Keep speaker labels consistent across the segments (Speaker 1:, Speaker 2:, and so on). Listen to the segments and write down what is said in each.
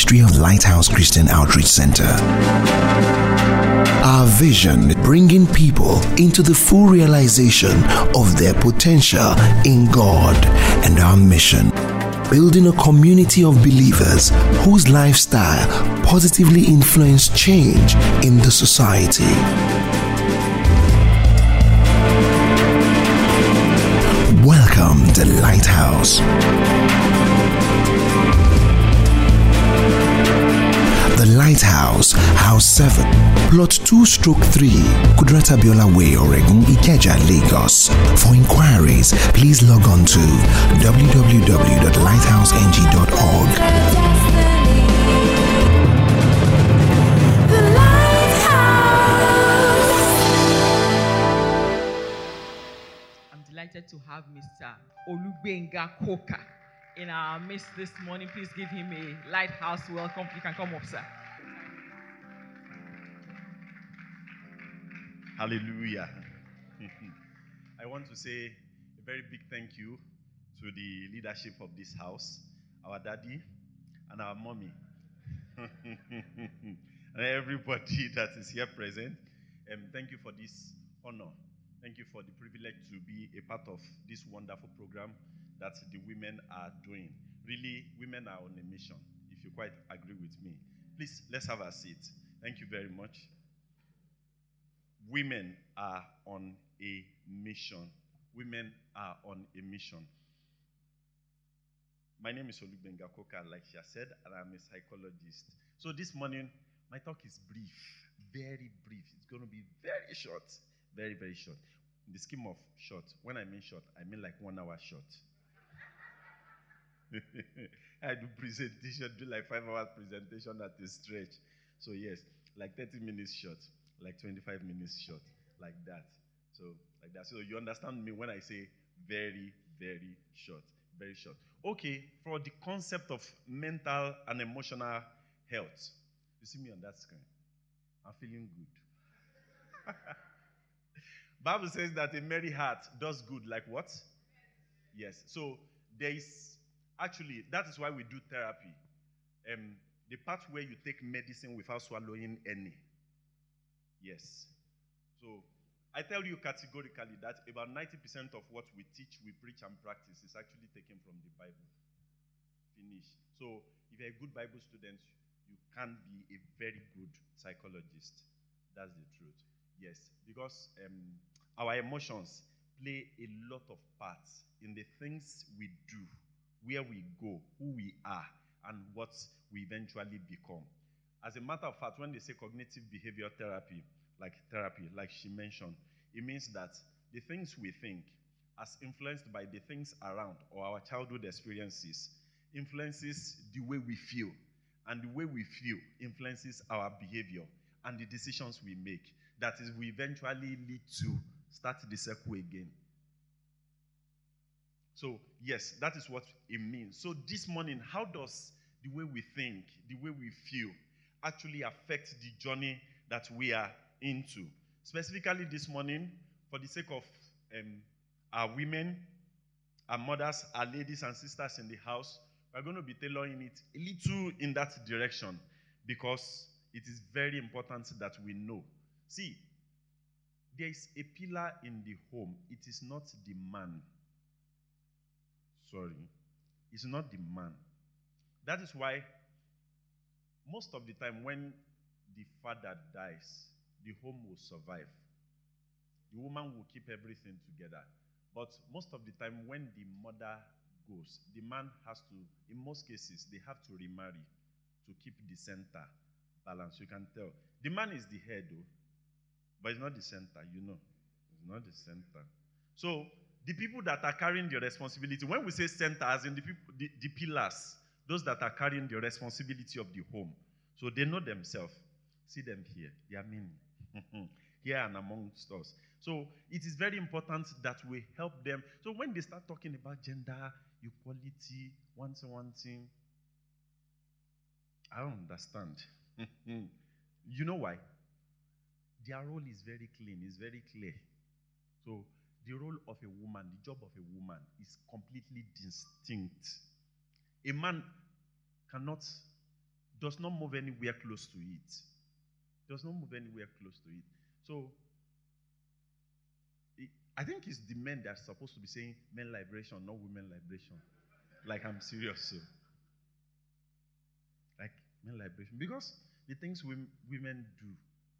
Speaker 1: ministry of Lighthouse Christian Outreach Center. Our vision, bringing people into the full realization of their potential in God, and our mission, building a community of believers whose lifestyle positively influence change in the society. Welcome to Lighthouse. The Lighthouse, House 7, Plot 2/3, Kudrata Biola Way, Oregon, Ikeja, Lagos. For inquiries, please log on to www.lighthouseng.org.
Speaker 2: I'm delighted to have Mr. Olugbenga Koka in our midst this morning. Please give him a Lighthouse welcome. You can come up, sir.
Speaker 3: Hallelujah. I want to say a very big thank you to the leadership of this house, our daddy and our mommy, and everybody that is here present. Thank you for this honor. Thank you for the privilege to be a part of this wonderful program that the women are doing. Really, women are on a mission, if you quite agree with me. Please, let's have a seat. Thank you very much. Women are on a mission. Women are on a mission. My name is Olugbenga Koka, like she has said, and I'm a psychologist. So this morning, my talk is brief, very brief. It's going to be very short, very, very short. In the scheme of short, when I mean short, I mean like 1 hour short. I do presentation, do like 5 hours presentation at a stretch. So yes, like 30 minutes short, like 25 minutes short, like that. So like that. So you understand me when I say very, very short, very short. Okay, for the concept of mental and emotional health, you see me on that screen. I'm feeling good. Bible says that a merry heart does good, like what? Yes. So there is actually, that is why we do therapy. The part where you take medicine without swallowing any. Yes. So I tell you categorically that about 90% of what we teach, we preach, and practice is actually taken from the Bible. Finish. So if you're a good Bible student, you can be a very good psychologist. That's the truth. Yes, because our emotions play a lot of parts in the things we do, where we go, who we are, and what we eventually become. As a matter of fact, when they say cognitive behavior therapy, like she mentioned, it means that the things we think, as influenced by the things around or our childhood experiences, influences the way we feel, and the way we feel influences our behavior and the decisions we make. That is, we eventually lead to start the circle again. So yes, that is what it means. So this morning, how does the way we think, the way we feel, actually affect the journey that we are into? Specifically this morning, for the sake of our women, our mothers, our ladies and sisters in the house, we're going to be tailoring it a little in that direction, because it is very important that we know. See, there is a pillar in the home. It is not the man. Sorry. It's not the man. That is why most of the time when the father dies, the home will survive. The woman will keep everything together. But most of the time when the mother goes, the man has to, in most cases, they have to remarry to keep the center balance. You can tell. The man is the head, though, but it's not the center, you know. It's not the center. So the people that are carrying the responsibility, when we say center, as in the pillars, those that are carrying the responsibility of the home, so they know themselves. See them here. They are many. Here and amongst us. So it is very important that we help them. So when they start talking about gender equality, one thing, I don't understand. You know why? Their role is very clean, it's very clear. So the role of a woman, the job of a woman is completely distinct. A man cannot does not move anywhere close to it. Does not move anywhere close to it. So, I think it's the men that are supposed to be saying men liberation, not women liberation. Like, I'm serious. So. Like, men liberation. Because the things women do,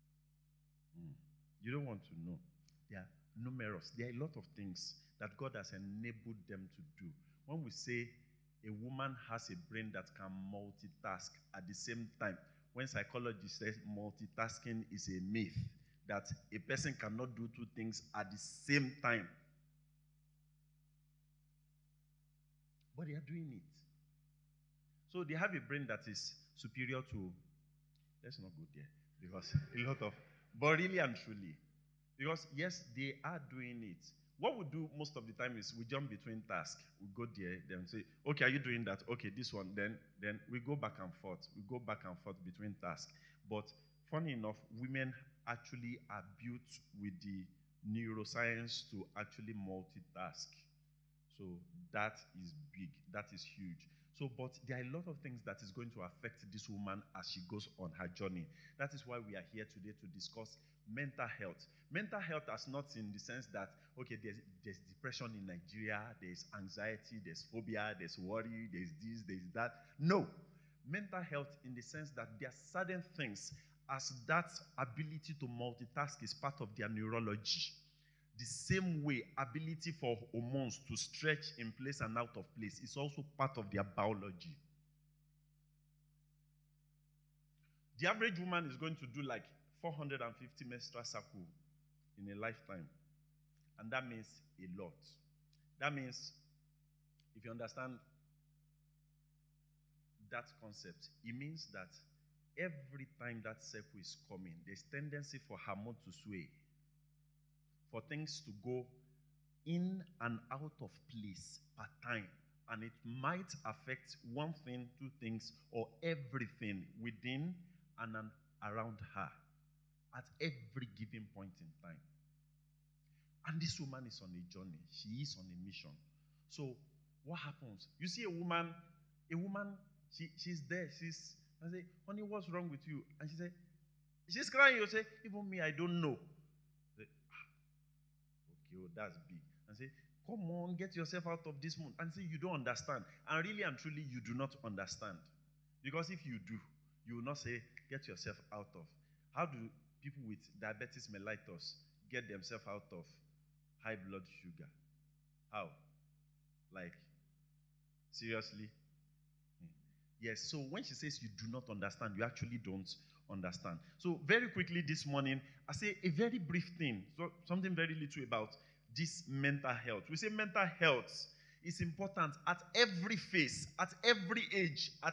Speaker 3: you don't want to know. They are numerous. There are a lot of things that God has enabled them to do. When we say a woman has a brain that can multitask at the same time, when psychology says multitasking is a myth, that a person cannot do two things at the same time. But they are doing it. So they have a brain that is superior to, let's not go there, because a lot of, but really and truly, because yes, they are doing it. What we do most of the time is we jump between tasks. We go there, then say, okay, are you doing that? Okay, this one. Then we go back and forth. We go back and forth between tasks. But funny enough, women actually are built with the neuroscience to actually multitask. So that is big. That is huge. So, but there are a lot of things that is going to affect this woman as she goes on her journey. That is why we are here today to discuss mental health. Mental health is not in the sense that, okay, there's depression in Nigeria, there's anxiety, there's phobia, there's worry, there's this, there's that. No. Mental health in the sense that there are certain things, as that ability to multitask is part of their neurology. The same way ability for hormones to stretch in place and out of place is also part of their biology. The average woman is going to do like 450 menstrual cycles in a lifetime. And that means a lot. That means, if you understand that concept, it means that every time that cycle is coming, there's tendency for hormone to sway, for things to go in and out of place per time. And it might affect one thing, two things, or everything within and around her at every given point in time. And this woman is on a journey. She is on a mission. So what happens? You see a woman, she's there. I say, honey, what's wrong with you? And she say, she's crying. You say, even me, I don't know. Say, okay, oh, that's big. And say, come on, get yourself out of this mood. And say, you don't understand. And really and truly, you do not understand. Because if you do, you will not say, get yourself out of. How do people with diabetes mellitus get themselves out of high blood sugar? How? Like, seriously? Yes, so when she says you do not understand, you actually don't understand. So very quickly this morning, I say a very brief thing, so something very little about this mental health. We say mental health is important at every phase, at every age, at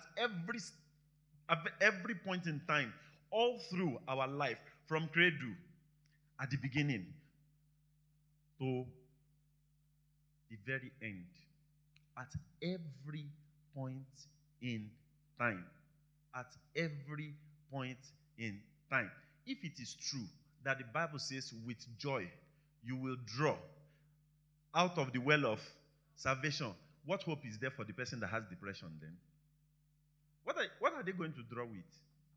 Speaker 3: every point in time, all through our life, from cradle, at the beginning, to the very end, at every point in time. At every point in time. If it is true that the Bible says, with joy you will draw out of the well of salvation, what hope is there for the person that has depression then? What are they going to draw with?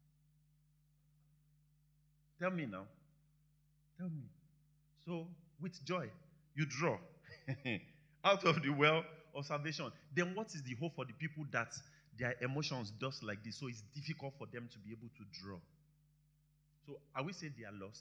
Speaker 3: Tell me now. Tell me. So, with joy, you draw out of the well of salvation. Then what is the hope for the people that their emotions just like this? So it's difficult for them to be able to draw. So are we saying they are lost?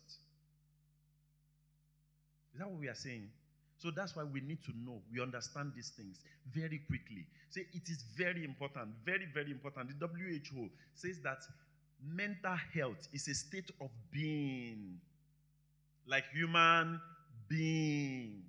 Speaker 3: Is that what we are saying? So that's why we need to know, we understand these things very quickly. Say it is very important, very, very important. The WHO says that mental health is a state of being, like human being.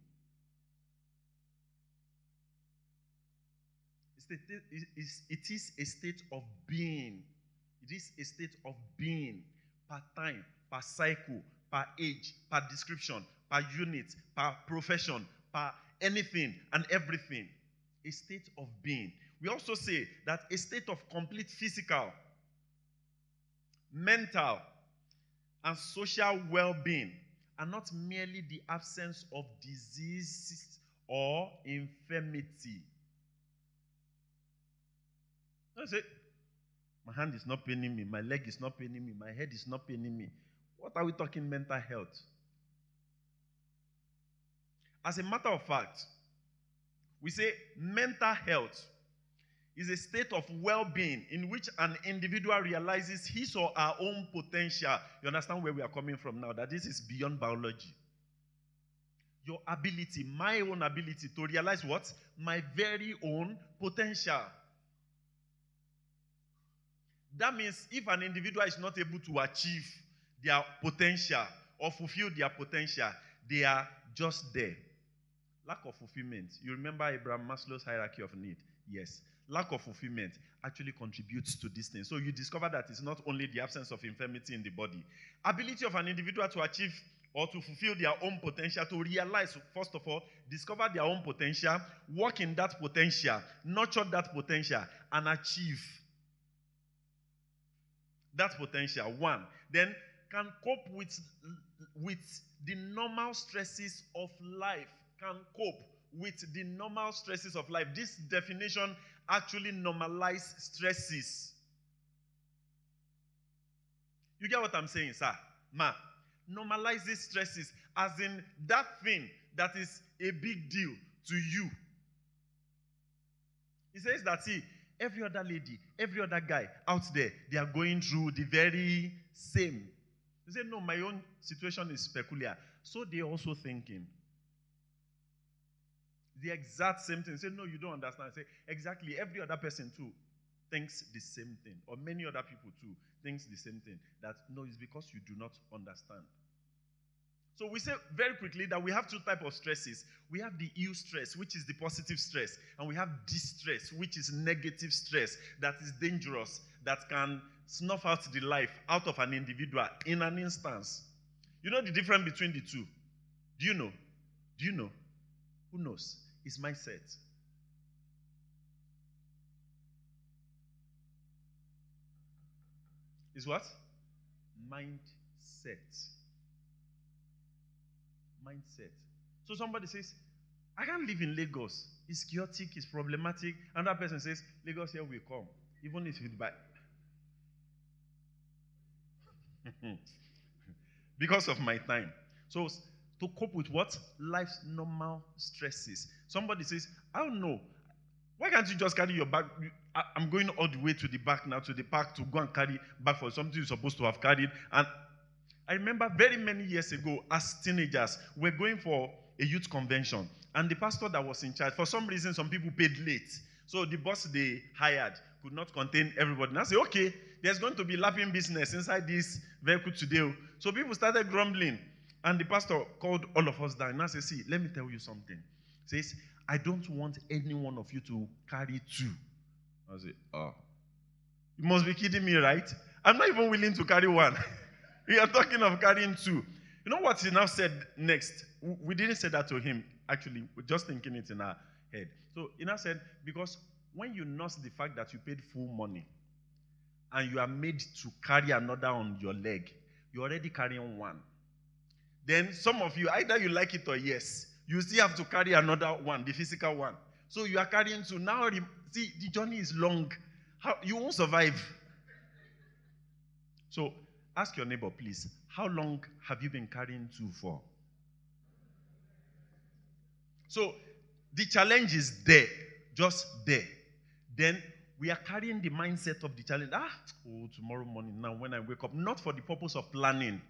Speaker 3: It is a state of being. It is a state of being per time, per cycle, per age, per description, per unit, per profession, per anything and everything. A state of being. We also say that a state of complete physical, mental, and social well-being are not merely the absence of disease or infirmity. I say, My hand is not paining me. My leg is not paining me. My head is not paining me. What are we talking mental health? As a matter of fact, we say mental health is a state of well-being in which an individual realizes his or her own potential. You understand where we are coming from now? That this is beyond biology. Your ability, my own ability to realize what? My very own potential. That means if an individual is not able to achieve their potential or fulfill their potential, they are just there. Lack of fulfillment. You remember Abraham Maslow's hierarchy of need? Yes. Lack of fulfillment actually contributes to this thing. So you discover that it's not only the absence of infirmity in the body. Ability of an individual to achieve or to fulfill their own potential, to realize, first of all, discover their own potential, work in that potential, nurture that potential, and achieve that potential. One, then can cope with the normal stresses of life. Can cope with the normal stresses of life. This definition actually normalizes stresses. You get what I'm saying, sir? Ma, normalizes stresses, as in that thing that is a big deal to you. He says that, see, every other lady, every other guy out there, they are going through the very same. He said, no, my own situation is peculiar. So they're also thinking the exact same thing. Say, no, you don't understand. Say, exactly, every other person too thinks the same thing. Or many other people too thinks the same thing. That, no, it's because you do not understand. So we say very quickly that we have two types of stresses. We have the eustress, which is the positive stress. And we have distress, which is negative stress that is dangerous, that can snuff out the life out of an individual in an instance. You know the difference between the two? Do you know? Do you know? Who knows? It's mindset. Is what? Mindset. Mindset. So somebody says, I can't live in Lagos. It's chaotic, it's problematic. Another person says, Lagos here will come. Even if it's bad. Because of my time. So to cope with what? Life's normal stresses. Somebody says, I don't know. Why can't you just carry your bag? I'm going all the way to the back now, to the park, to go and carry bag for something you're supposed to have carried. And I remember very many years ago, as teenagers, we're going for a youth convention. And the pastor that was in charge, for some reason, some people paid late. So the bus they hired could not contain everybody. And I said, okay, there's going to be lapping business inside this vehicle today. So people started grumbling. And the pastor called all of us down. And I said, see, let me tell you something. He says, I don't want any one of you to carry two. I said, oh. You must be kidding me, right? I'm not even willing to carry one. We are talking of carrying two. You know what he now said next? We didn't say that to him. Actually, we're just thinking it in our head. So he now said, because when you nurse the fact that you paid full money and you are made to carry another on your leg, you're already carrying one. Then some of you, either you like it or yes, you still have to carry another one, the physical one. So you are carrying two. Now, see, the journey is long. You won't survive. So ask your neighbor, please, how long have you been carrying two for? So the challenge is there, just there. Then we are carrying the mindset of the challenge. Tomorrow morning now when I wake up, not for the purpose of planning.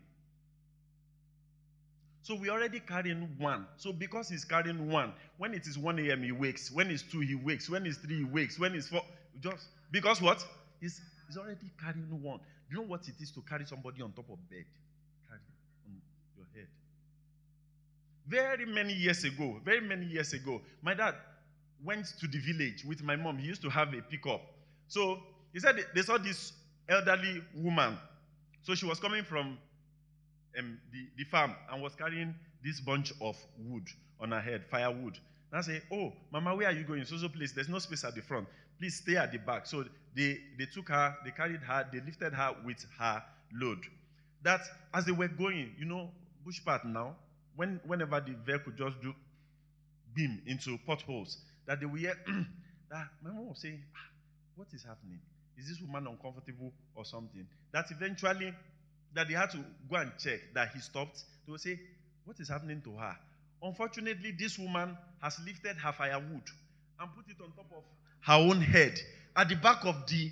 Speaker 3: So we're already carrying one. So because he's carrying one, when it is 1 a.m. he wakes. When it's 2, he wakes. When it's 3, he wakes. When it's 4, just because what? He's already carrying one. You know what it is to carry somebody on top of bed? Carry on your head. Very many years ago, my dad went to the village with my mom. He used to have a pickup. So he said they saw this elderly woman. So she was coming from the farm and was carrying this bunch of wood on her head, firewood. And I say, oh, Mama, where are you going? So place, there's no space at the front. Please stay at the back. So they took her, they carried her, they lifted her with her load. That as they were going, bush path now, whenever the vehicle just do beam into potholes, that they will hear, that my mom was saying, what is happening? Is this woman uncomfortable or something? That eventually, that they had to go and check that he stopped. They will say, what is happening to her? Unfortunately, this woman has lifted her firewood and put it on top of her own head at the back of the.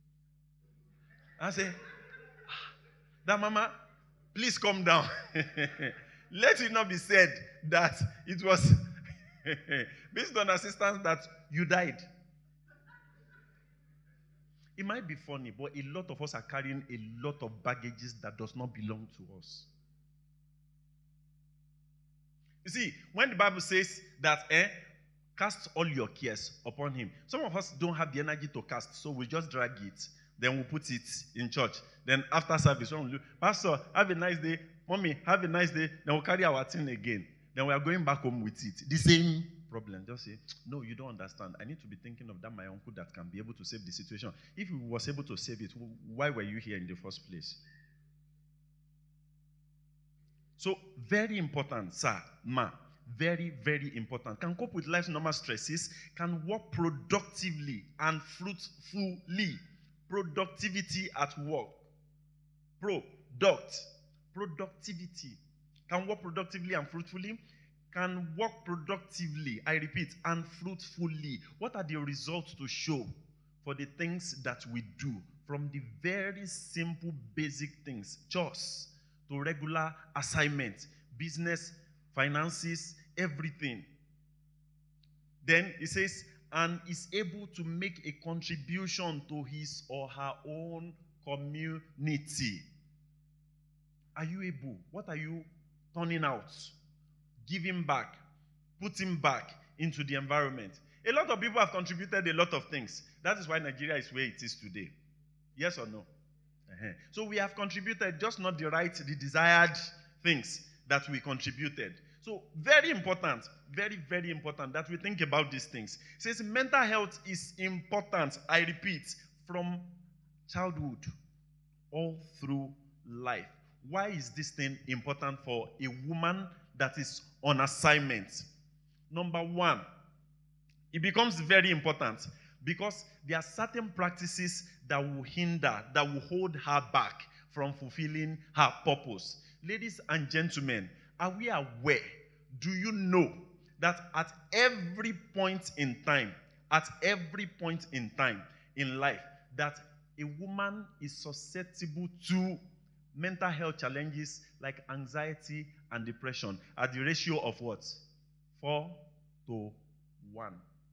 Speaker 3: I say, that mama, please come down. Let it not be said that it was based on assistance that you died. It might be funny, but a lot of us are carrying a lot of baggages that does not belong to us. You see, when the Bible says that, cast all your cares upon him. Some of us don't have the energy to cast, so we just drag it. Then we'll put it in church. Then after service, when we do, Pastor, have a nice day. Mommy, have a nice day. Then we'll carry our thing again. Then we are going back home with it. The same problem. Just say, no, you don't understand. I need to be thinking of that my uncle that can be able to save the situation. If he was able to save it, why were you here in the first place? So, very important, sir, ma. Very, very important. Can cope with life's normal stresses, can work productively and fruitfully. Productivity at work. Productivity. Can work productively and fruitfully. Can work productively, I repeat, and fruitfully. What are the results to show for the things that we do? From the very simple, basic things, chores, to regular assignments, business, finances, everything. Then it says, and is able to make a contribution to his or her own community. Are you able? What are you turning out? Giving back, putting back into the environment. A lot of people have contributed a lot of things. That is why Nigeria is where it is today. Yes or no? So we have contributed, just not the desired things that we contributed. So very important, very, very important that we think about these things. It says mental health is important, I repeat, from childhood all through life. Why is this thing important for a woman that is on assignment? Number one, it becomes very important because there are certain practices that will hinder, that will hold her back from fulfilling her purpose. Ladies and gentlemen, are we aware? Do you know that at every point in time in life, that a woman is susceptible to mental health challenges like anxiety and depression at the ratio of what? 4 to 1.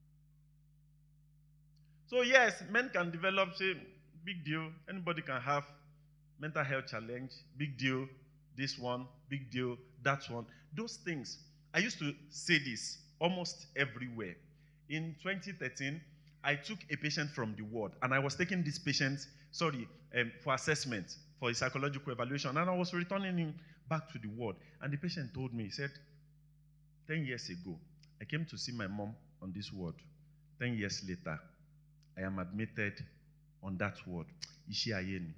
Speaker 3: So yes, men can develop, say, big deal. Anybody can have mental health challenge, big deal. This one, big deal. That one. Those things. I used to say this almost everywhere. In 2013, I took a patient from the ward, and I was taking this patient, for assessment, for a psychological evaluation, and I was returning him back to the ward. And the patient told me, he said, 10 years ago, I came to see my mom on this ward. 10 years later, I am admitted on that ward. Ishi Ayeni.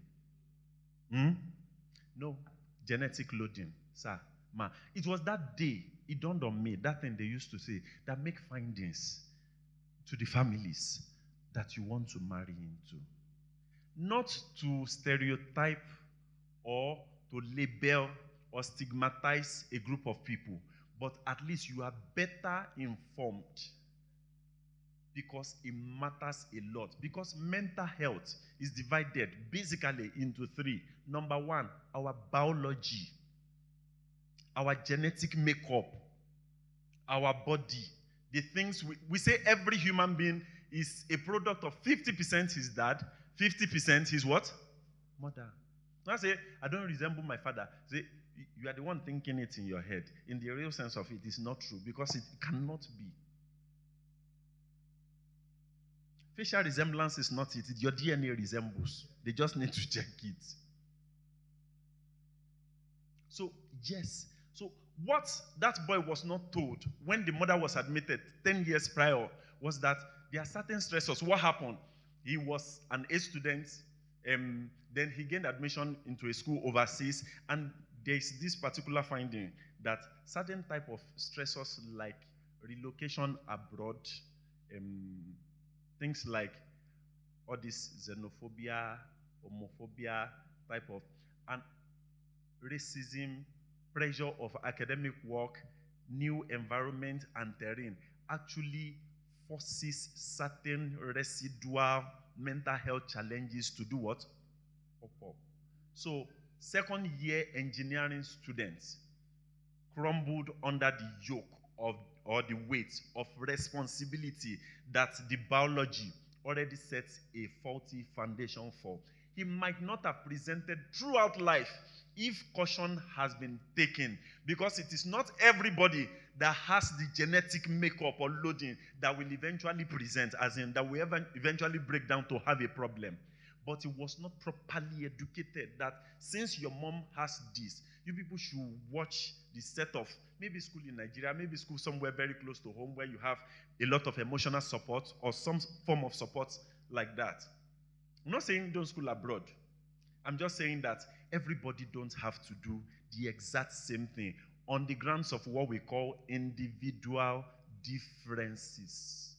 Speaker 3: No, genetic loading, sir. Ma. It was that day, it dawned on me, that thing they used to say, that make findings to the families that you want to marry into. Not to stereotype or to label or stigmatize a group of people, but at least you are better informed, because it matters a lot. Because mental health is divided basically into 3. Number 1, our biology, our genetic makeup, our body, the things we say every human being is a product of 50% his dad, 50% his what? Mother. I say, I don't resemble my father. Say, you are the one thinking it in your head. In the real sense of it, it's not true, because it cannot be. Facial resemblance is not it. Your DNA resembles. They just need to check it. So, yes. So, what that boy was not told when the mother was admitted 10 years prior was that there are certain stressors. What happened? He was an A student. Then he gained admission into a school overseas. And there's this particular finding that certain type of stressors like relocation abroad, things like all this xenophobia, homophobia type of, and racism, pressure of academic work, new environment and terrain actually forces certain residual mental health challenges to do what? Pop up. So, second year engineering students crumbled under the yoke of, or the weight of responsibility that the biology already sets a faulty foundation for. He might not have presented throughout life if caution has been taken, because it is not everybody that has the genetic makeup or loading that will eventually present, as in that will eventually break down to have a problem. But he was not properly educated that since your mom has this, you people should watch the set of maybe school in Nigeria, maybe school somewhere very close to home where you have a lot of emotional support or some form of support like that. I'm not saying don't school abroad. I'm just saying that everybody don't have to do the exact same thing on the grounds of what we call individual differences.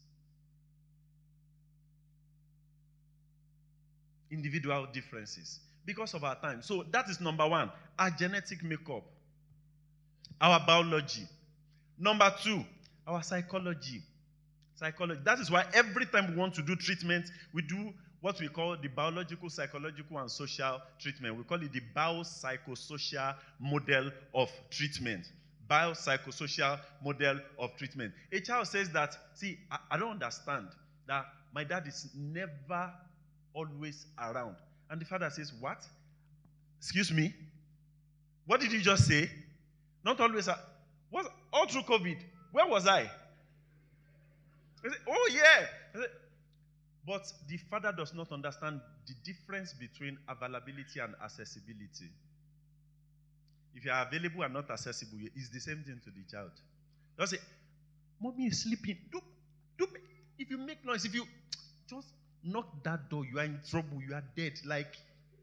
Speaker 3: Individual differences because of our time. So that is number one, our genetic makeup, our biology. Number two, our psychology. That is why every time we want to do treatment, we do what we call the biological, psychological, and social treatment. We call it the biopsychosocial model of treatment. Biopsychosocial model of treatment. A child says that, see, I don't understand that my dad is never always around. And the father says, what? Excuse me? What did you just say? Not always. What? All through COVID. Where was I? Said, oh, yeah. But the father does not understand the difference between availability and accessibility. If you are available and not accessible, it's the same thing to the child. Just say, mommy is sleeping. If you make noise, if you just knock that door, you are in trouble, you are dead. Like,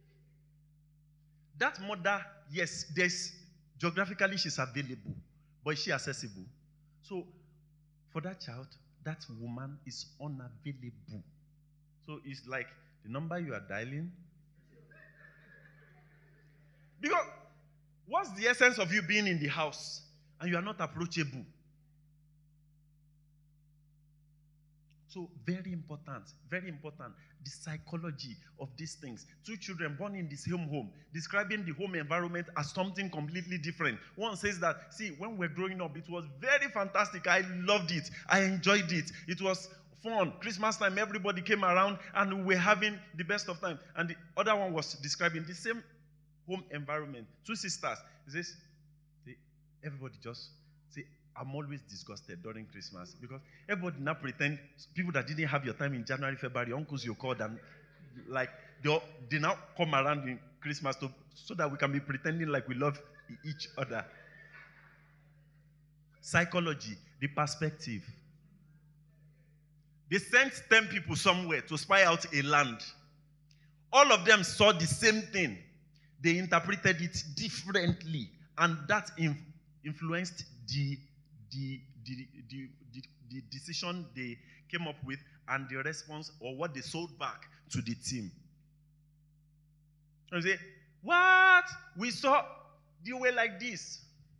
Speaker 3: that mother, yes, geographically she's available, but is she accessible? So, for that child, that woman is unavailable. So, it's like the number you are dialing. Because, what's the essence of you being in the house and you are not approachable? So, very important, the psychology of these things. Two children born in the same home, describing the home environment as something completely different. One says that, see, when we're growing up, it was very fantastic. I loved it. I enjoyed it. It was fun. Christmas time, everybody came around and we were having the best of time. And the other one was describing the same home environment. Two sisters. It says, everybody just say, I'm always disgusted during Christmas because everybody now pretend, people that didn't have your time in January, February, uncles you called, and like they now come around in Christmas so that we can be pretending like we love each other. Psychology, the perspective. They sent 10 people somewhere to spy out a land. All of them saw the same thing. They interpreted it differently, and that influenced the decision they came up with and the response or what they sold back to the team. And say, what? We saw the way like this.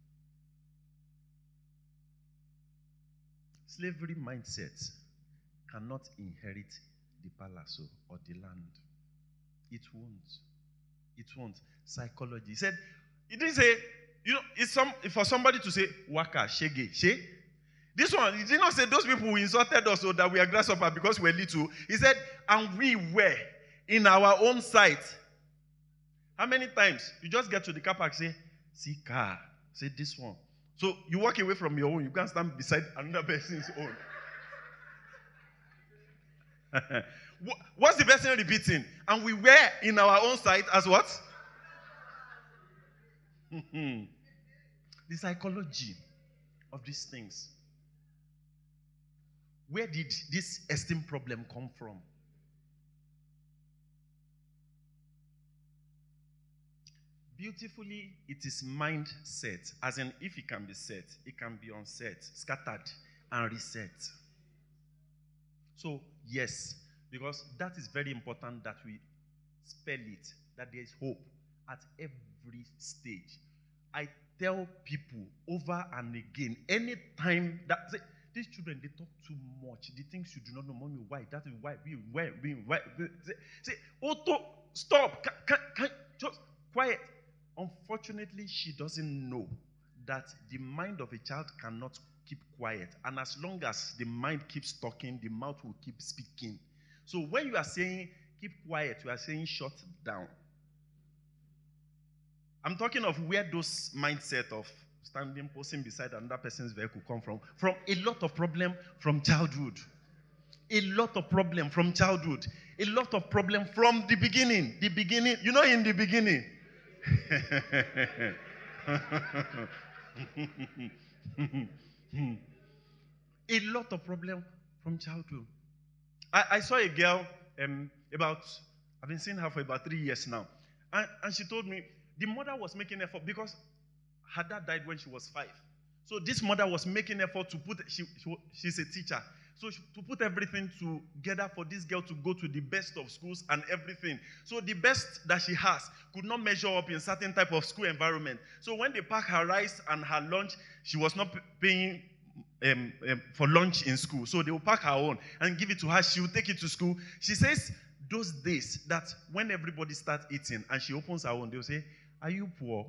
Speaker 3: Slavery mindset cannot inherit the palace or the land. It won't. It won't. Psychology. He said, he didn't say, you know, it's for somebody to say, waka, shege, she. This one, he did not say those people who insulted us or that we are grasshopper because we're little. He said, and we were in our own sight. How many times you just get to the car park, say, see car, say this one. So you walk away from your own, you can't stand beside another person's own. What's the person repeating? And we were in our own sight as what? The psychology of these things. Where did this esteem problem come from? Beautifully, it is mindset. As in, if it can be set, it can be unset, scattered, and reset. So, yes, Because that is very important that we spell it, that there is hope at every stage. I tell people over and again, anytime that these children, they talk too much. The things you do not know, mommy, why? That is why. Why? Say, Otto, stop. Can just quiet. Unfortunately, she doesn't know that the mind of a child cannot keep quiet. And as long as the mind keeps talking, the mouth will keep speaking. So when you are saying keep quiet, you are saying shut down. I'm talking of where those mindset of standing, posing beside another person's vehicle come from. From a lot of problem from childhood. A lot of problem from childhood. A lot of problem from the beginning. The beginning, you know, in the beginning. A lot of problem from childhood. I saw a girl I've been seeing her for about 3 years now. And she told me the mother was making effort because her dad died when she was 5. So this mother was making effort to put, she's a teacher. So to put everything together for this girl to go to the best of schools and everything. So the best that she has could not measure up in certain type of school environment. So when they pack her rice and her lunch, she was not paying for lunch in school. So they will pack her own and give it to her. She will take it to school. She says those days that when everybody starts eating and she opens her own, they will say, "Are you poor?"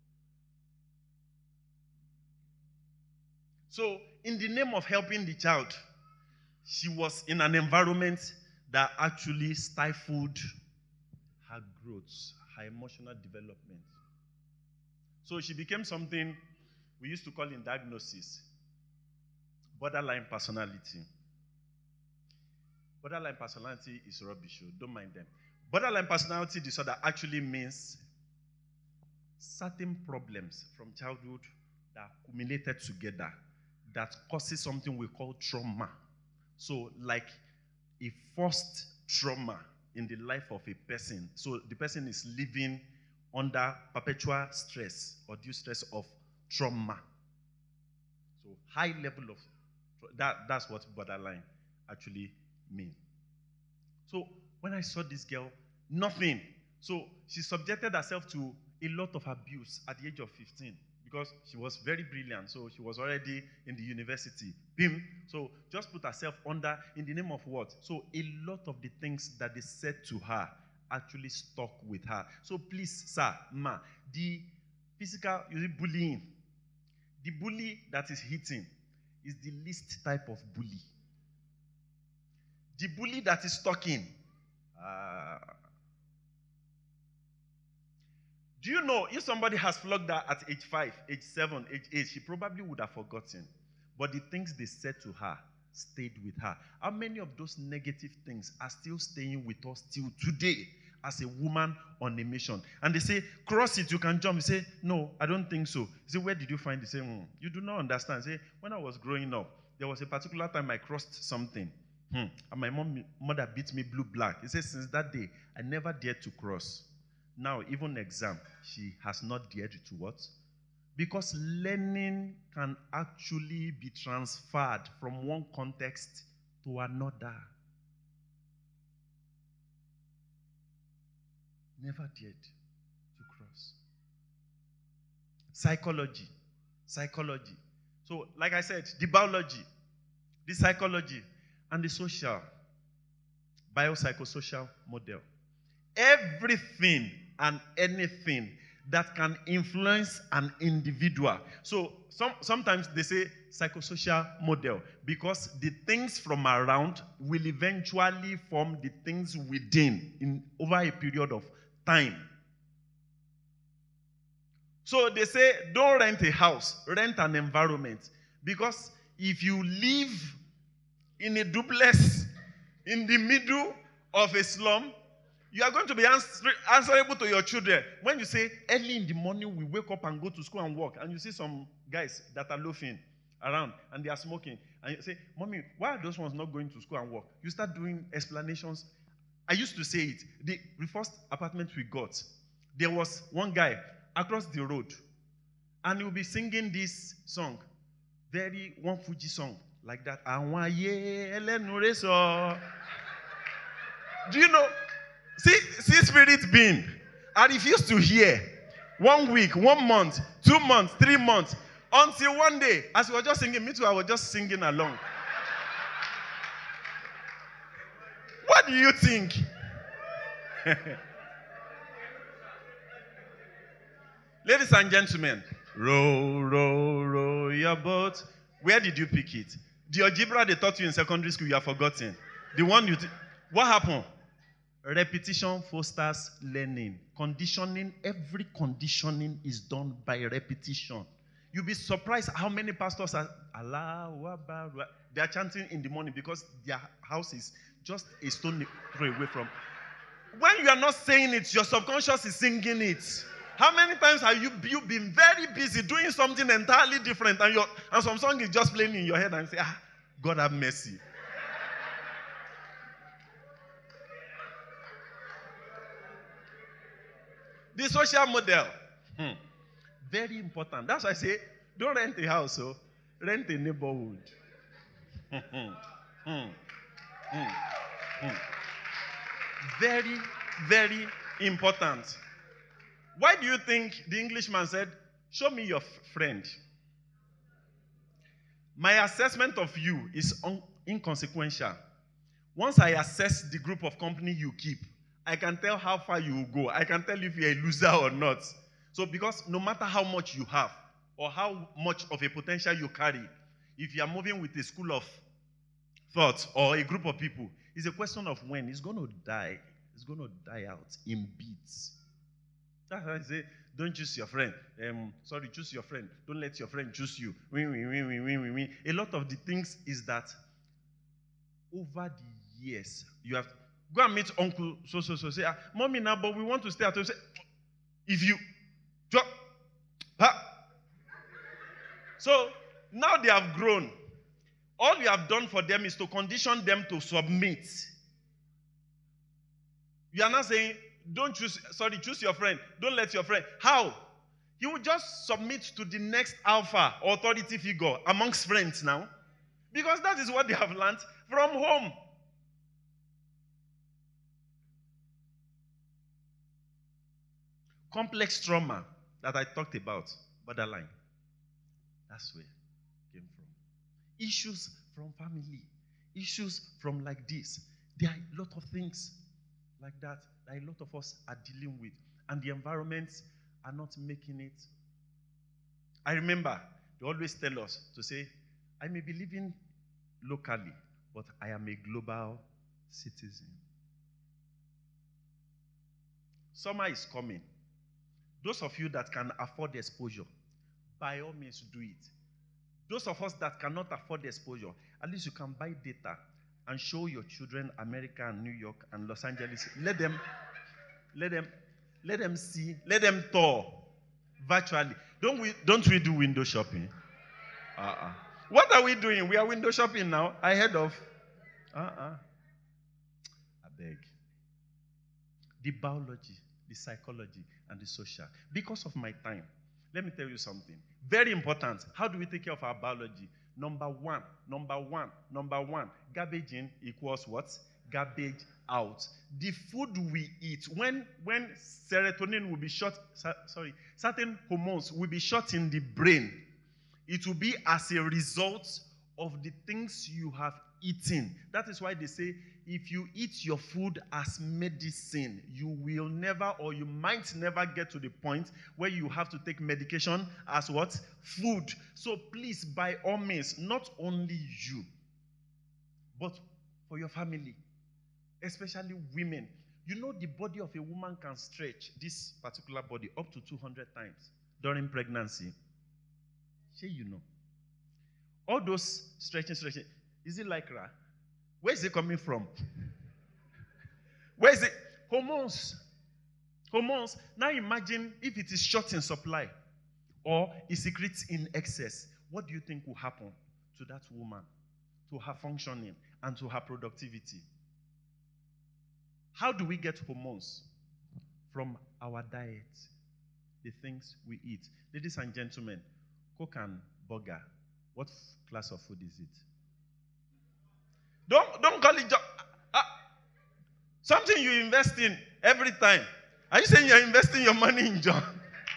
Speaker 3: So in the name of helping the child, she was in an environment that actually stifled her growth, her emotional development. So she became something we used to call in diagnosis borderline personality. Borderline personality is rubbish, don't mind them. Borderline personality disorder actually means certain problems from childhood that accumulated together that causes something we call trauma. So like a first trauma in the life of a person. So the person is living under perpetual stress or due stress of trauma. So high level of that's what borderline actually means. So when I saw this girl, nothing. So she subjected herself to a lot of abuse at the age of 15. Because she was very brilliant, so she was already in the university. So just put herself under in the name of what? So a lot of the things that they said to her actually stuck with her. So please, sir, ma, the physical bullying, the bully that is hitting is the least type of bully. The bully that is talking, do you know if somebody has flogged her at age 5, age 7, age 8, she probably would have forgotten. But the things they said to her stayed with her. How many of those negative things are still staying with us till today as a woman on a mission? And they say, cross it, you can jump. You say, no, I don't think so. You say, where did you find it? You say, you do not understand. You say, when I was growing up, there was a particular time I crossed something. And my mother beat me blue-black. He says, since that day, I never dared to cross. Now, even exam, she has not dared to what? Because learning can actually be transferred from one context to another. Never dared to cross. Psychology. So, like I said, the biology, the psychology, and the social, biopsychosocial model. Everything and anything that can influence an individual. So sometimes they say psychosocial model because the things from around will eventually form the things within over a period of time. So they say don't rent a house, rent an environment. Because if you live in a duplex in the middle of a slum, you are going to be answerable to your children. When you say, early in the morning, we wake up and go to school and work, and you see some guys that are loafing around, and they are smoking, and you say, Mommy, why are those ones not going to school and work? You start doing explanations. I used to say it. The first apartment we got, there was one guy across the road, and he will be singing this song, one Fuji song, like that. Do you know? See spirit being. I refused to hear. 1 week, 1 month, 2 months, 3 months. Until one day, as we were just singing, me too, I was just singing along. What do you think? Ladies and gentlemen, row, row, row your boat. Where did you pick it? The algebra they taught you in secondary school, you have forgotten. The one what happened? Repetition fosters learning. Conditioning, every conditioning is done by repetition. You'll be surprised how many pastors are Allahu Akbar. They are chanting in the morning because their house is just a stone throw away from. When you are not saying it, your subconscious is singing it. How many times have you been very busy doing something entirely different and some song is just playing in your head and you say, God have mercy. The social model. Very important. That's why I say, don't rent a house, rent a neighborhood. Very, very important. Why do you think the Englishman said, show me your friend? My assessment of you is inconsequential. Once I assess the group of company you keep, I can tell how far you will go. I can tell if you're a loser or not. So because no matter how much you have or how much of a potential you carry, if you are moving with a school of thought or a group of people, it's a question of when. It's going to die. It's going to die out in beats. That's why I say, don't choose your friend. Choose your friend. Don't let your friend choose you. Win. A lot of the things is that over the years, you have to go and meet uncle so. Say, mommy now, but we want to stay at home. Say, if you drop, So now they have grown. All you have done for them is to condition them to submit. You are not saying, choose your friend. Don't let your friend. How? You will just submit to the next alpha authority figure amongst friends now. Because that is what they have learned from home. Complex trauma that I talked about, borderline. That's where it came from. Issues from family. Issues from like this. There are a lot of things like that a lot of us are dealing with, and the environments are not making it. I remember they always tell us to say, I may be living locally, but I am a global citizen. Summer is coming. Those of you that can afford exposure, by all means do it. Those of us that cannot afford exposure, at least you can buy data and show your children America and New York and Los Angeles. Let them see, let them tour virtually. Don't we do window shopping? What are we doing? We are window shopping now, ahead of. I beg. The biology, the psychology, and the social. Because of my time, let me tell you something. Very important. How do we take care of our biology? Number one. Garbage in equals what? Garbage out. The food we eat, when serotonin will be shot, certain hormones will be shot in the brain, it will be as a result of the things you have eaten. That is why they say, if you eat your food as medicine, you will never, or you might never get to the point where you have to take medication as what? Food. So please, by all means, not only you, but for your family, especially women. You know the body of a woman can stretch, this particular body, up to 200 times during pregnancy. Sure, you know. All those stretching. Is it lycra? Where is it coming from? Where is it? Hormones. Now imagine if it is short in supply or it secretes in excess. What do you think will happen to that woman, to her functioning, and to her productivity? How do we get hormones? From our diet, the things we eat. Ladies and gentlemen, Coke and burger, what class of food is it? Don't call it Something you invest in every time. Are you saying you're investing your money in John?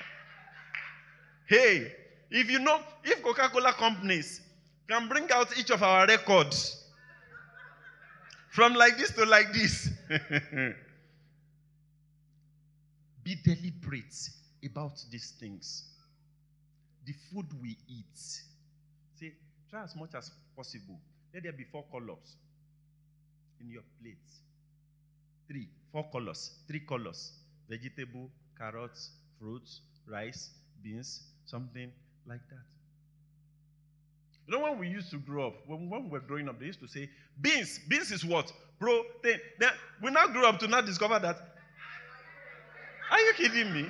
Speaker 3: Hey, if Coca-Cola companies can bring out each of our records from like this to like this, be deliberate about these things. The food we eat. See, try as much as possible. Let there be 4 colors in your plates. 4 colors. 3 colors. Vegetable, carrots, fruits, rice, beans, something like that. You know, when we used to grow up, when we were growing up, they used to say, beans is what? Protein. Then we now grew up to now discover that. Are you kidding me?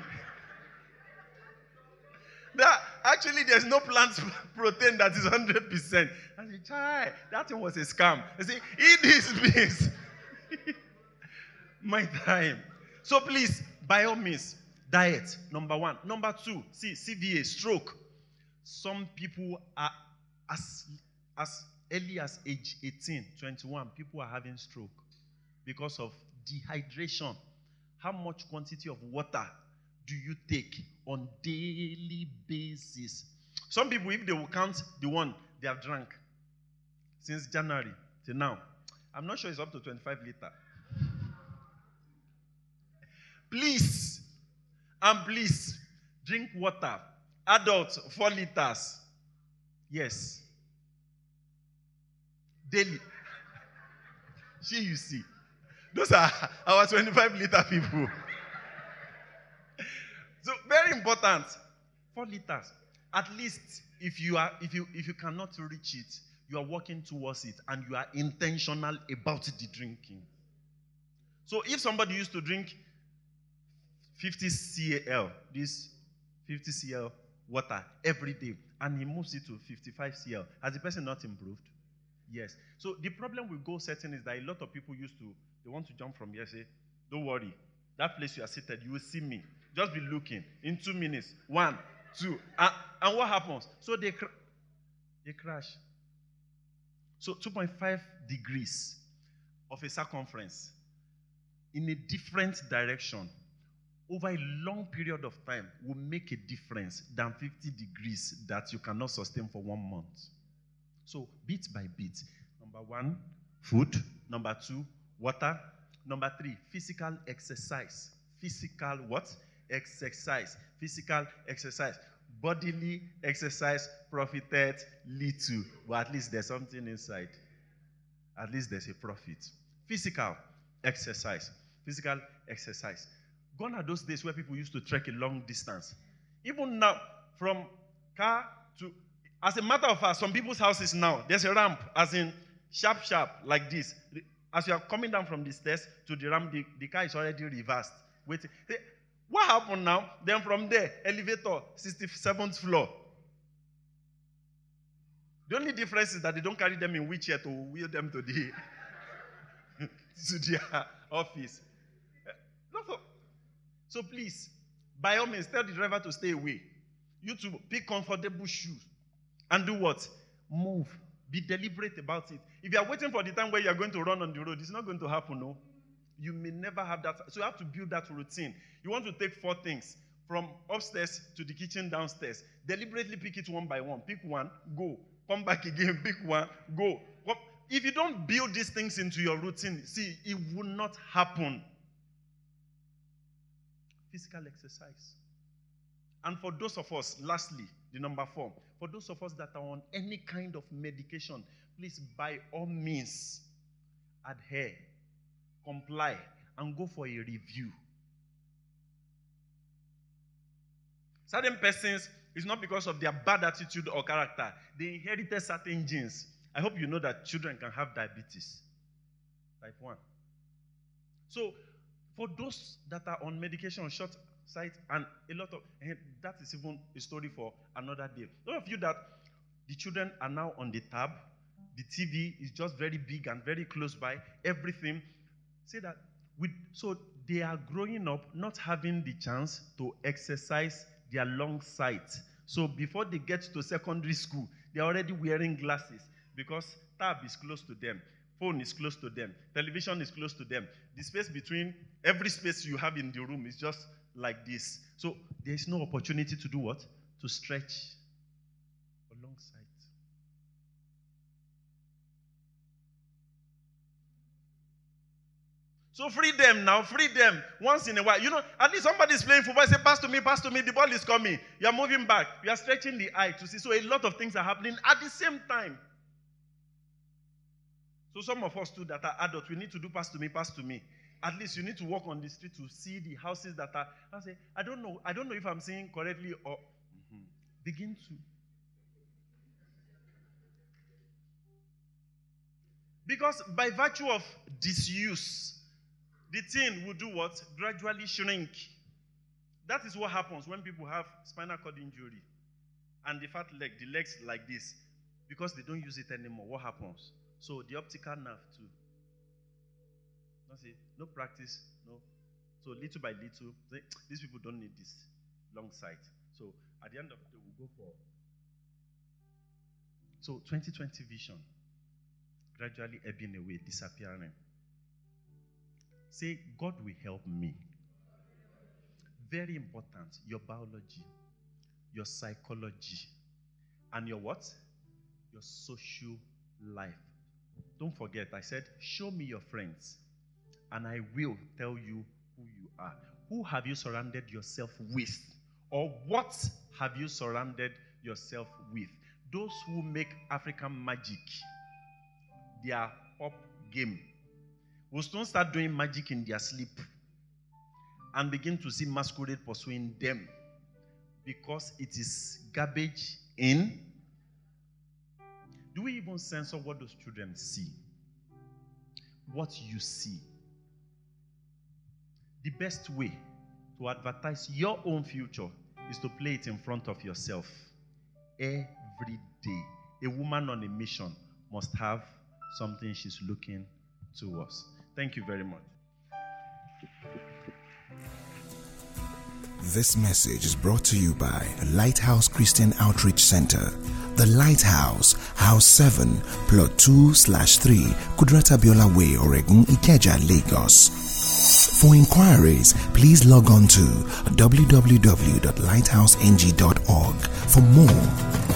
Speaker 3: There's no plant protein that is 100%. I said, "Chai, that thing was a scam." I say, eat these beans. My time. So please, by all means, diet, number 1. Number 2, CVA, stroke. Some people are as early as age 18, 21, people are having stroke because of dehydration. How much quantity of water do you take on daily basis? Some people, if they will count the one they have drank since January till now, I'm not sure it's up to 25 liters. Please, drink water. Adults, 4 liters. Yes. Daily. You see. Those are our 25-liter people. So, very important. 4 liters. At least, if you cannot reach it, you are working towards it and you are intentional about the drinking. So, if somebody used to drink 50 cl, this 50 cl water every day, and he moves it to 55 cl, has the person not improved? Yes. So the problem with goal setting is that a lot of people they want to jump from here, say, don't worry, that place you are seated, you will see me. Just be looking. In 2 minutes, 1, 2, and what happens? So they crash. So 2.5 degrees of a circumference in a different direction over a long period of time will make a difference than 50 degrees that you cannot sustain for 1 month. So, bit by bit. Number 1, food. Number 2, water. Number 3, physical exercise. Physical what? Exercise. Physical exercise. Bodily exercise profited little. But at least there's something inside. At least there's a profit. Physical exercise. Physical exercise. Gone are those days where people used to trek a long distance. Even now, from car to... As a matter of fact, some people's houses now, there's a ramp, as in sharp, like this. As you are coming down from the stairs to the ramp, the car is already reversed. Waiting. What happened now? Then from there, elevator, 67th floor. The only difference is that they don't carry them in wheelchair to wheel them to their office. So please, by all means, tell the driver to stay away. You to pick comfortable shoes. And do what? Move. Be deliberate about it. If you are waiting for the time where you are going to run on the road, it's not going to happen, no. You may never have that. So you have to build that routine. You want to take 4 things from upstairs to the kitchen downstairs. Deliberately pick it one by one. Pick one, go. Come back again, pick one, go. If you don't build these things into your routine, see, it will not happen. Physical exercise. And for those of us, lastly, the number 4, for those of us that are on any kind of medication, please, by all means, adhere, comply, and go for a review. Certain persons, it's not because of their bad attitude or character. They inherited certain genes. I hope you know that children can have diabetes. Type 1. So, for those that are on medication, short sight, and a lot of, that is even a story for another day. Those of you that the children are now on the tab, the TV is just very big and very close by, everything, say that, so they are growing up not having the chance to exercise their long sight. So before they get to secondary school, they are already wearing glasses because tab is close to them. Phone is close to them. Television is close to them. The space between every space you have in the room is just like this. So there is no opportunity to do what? To stretch alongside. So free them now, free them once in a while. You know, at least somebody is playing football. Say, pass to me, the ball is coming. You are moving back. You are stretching the eye to see. So a lot of things are happening at the same time. So some of us too that are adults, we need to do pass to me. At least you need to walk on the street to see the houses that are. I say, I don't know if I'm saying correctly or begin to. Because by virtue of disuse, the thing will do what? Gradually shrink. That is what happens when people have spinal cord injury and the fat leg, the legs like this, because they don't use it anymore. What happens? So the optical nerve too. No practice, no. So little by little, these people don't need this long sight. So at the end of the day, we'll go for. So 2020 vision, gradually ebbing away, disappearing. Say, God will help me. Very important. Your biology, your psychology, and your what? Your social life. Don't forget, I said, show me your friends, and I will tell you who you are. Who have you surrounded yourself with? Or what have you surrounded yourself with? Those who make African magic their up game will soon start doing magic in their sleep and begin to see masquerade pursuing them because it is garbage in. Do we even censor what those children see? What you see? The best way to advertise your own future is to play it in front of yourself every day. A woman on a mission must have something she's looking towards. Thank you very much.
Speaker 1: This message is brought to you by Lighthouse Christian Outreach Center. The Lighthouse, House 7, Plot 2/3, Kudrata Biola Way, Oregun, Ikeja, Lagos. For inquiries, please log on to www.lighthouseng.org. For more,